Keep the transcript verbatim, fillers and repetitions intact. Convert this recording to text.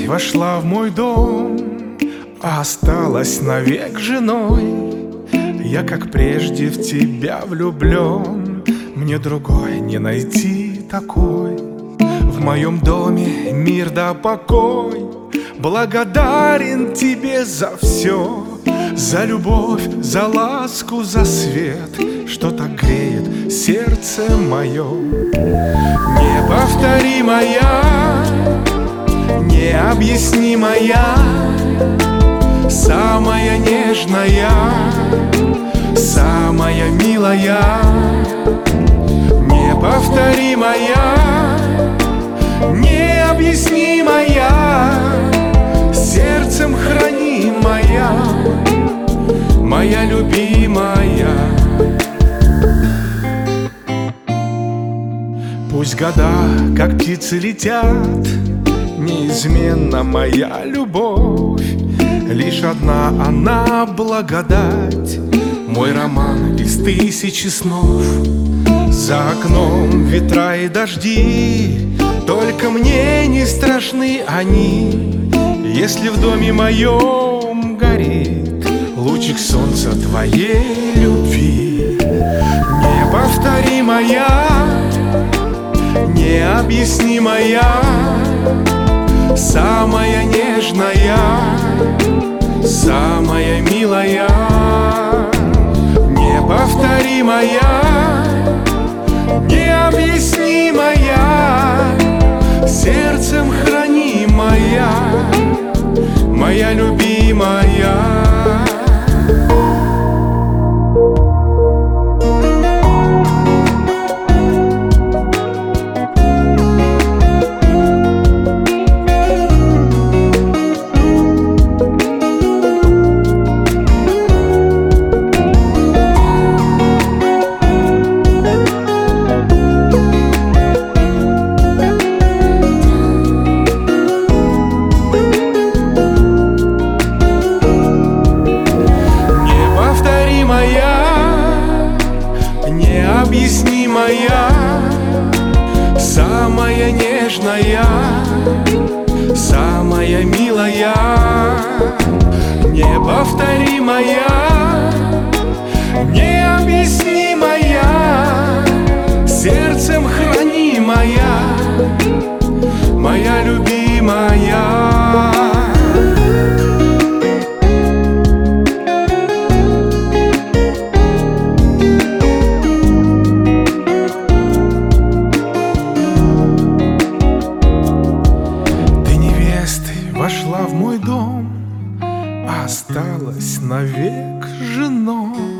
вошла в мой дом, а осталась навек женой. Я, как прежде, в тебя влюблен, мне другой не найти такой. В моем доме мир да покой, благодарен тебе за все, за любовь, за ласку, за свет, что так греет сердце мое. Неповторимая, необъяснимая, самая нежная, самая милая. Неповторимая, необъяснимая, сердцем хранимая, моя любимая. Пусть года, как птицы, летят, неизменна моя любовь. Лишь одна она благодать, мой роман из тысячи снов. За окном ветра и дожди, только мне не страшны они, если в доме моем горит лучик солнца твоей любви. Неповторимая, необъяснимая, самая нежная, самая милая. Неповторимая, необъяснимая, сердцем хранимая, моя любимая. Необъяснимая, самая нежная, самая милая. Неповторимая, необъяснимая, сердцем хранимая, моя любимая. Вошла в мой дом, а осталась навек женой.